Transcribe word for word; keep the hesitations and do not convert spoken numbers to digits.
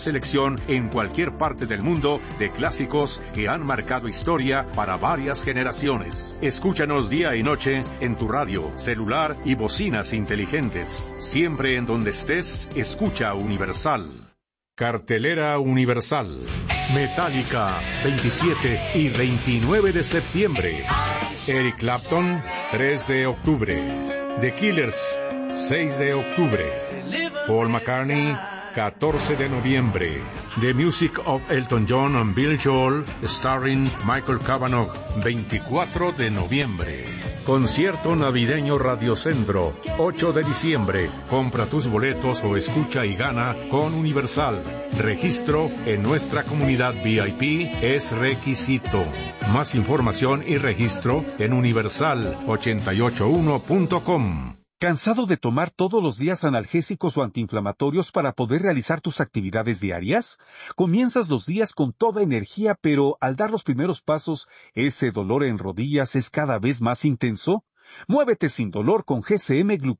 Selección en cualquier parte del mundo de clásicos que han marcado historia para varias generaciones. Escúchanos día y noche en tu radio, celular y bocinas inteligentes. Siempre en donde estés, escucha Universal. Cartelera Universal. Metallica, veintisiete y veintinueve de septiembre. Eric Clapton, tres de octubre. The Killers, seis de octubre. Paul McCartney, catorce de noviembre. The Music of Elton John and Bill Joel, starring Michael Cavanaugh, veinticuatro de noviembre. Concierto navideño Radiocentro, ocho de diciembre. Compra tus boletos o escucha y gana con Universal. Registro en nuestra comunidad V I P es requisito. Más información y registro en universal ochenta y ocho uno punto com. ¿Cansado de tomar todos los días analgésicos o antiinflamatorios para poder realizar tus actividades diarias? Comienzas los días con toda energía, pero al dar los primeros pasos, ¿ese dolor en rodillas es cada vez más intenso? Muévete sin dolor con G C M Glucosamina.